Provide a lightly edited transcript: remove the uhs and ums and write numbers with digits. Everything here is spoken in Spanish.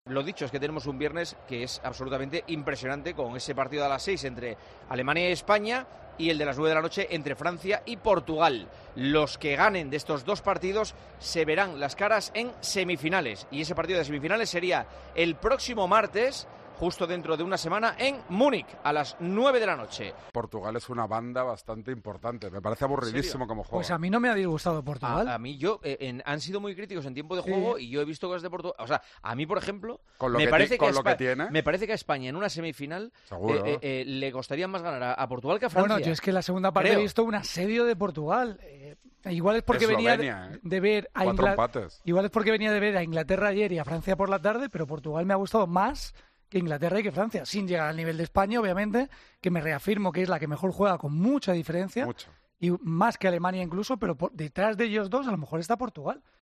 lo dicho, es que tenemos un viernes que es absolutamente impresionante, con ese partido a las 6 entre Alemania y España y el de las 9 de la noche entre Francia y Portugal. Los que ganen de estos dos partidos se verán las caras en semifinales, y ese partido de semifinales sería el próximo martes, justo dentro de una semana, en Múnich, a las 9 de la noche. Portugal es una banda bastante importante. Me parece aburridísimo como juego. Pues a mí no me ha disgustado Portugal. A mí han sido muy críticos en tiempo de juego, y yo he visto cosas de Portugal. O sea, a mí, por ejemplo, me parece que a España en una semifinal le costaría más ganar a Portugal que a Francia. Bueno, yo es que la segunda parte he visto un asedio de Portugal. Igual es porque venía de ver a Inglaterra ayer y a Francia por la tarde, pero Portugal me ha gustado más que Inglaterra y que Francia, sin llegar al nivel de España, obviamente, que me reafirmo que es la que mejor juega con mucha diferencia, y más que Alemania incluso, pero detrás de ellos dos a lo mejor está Portugal.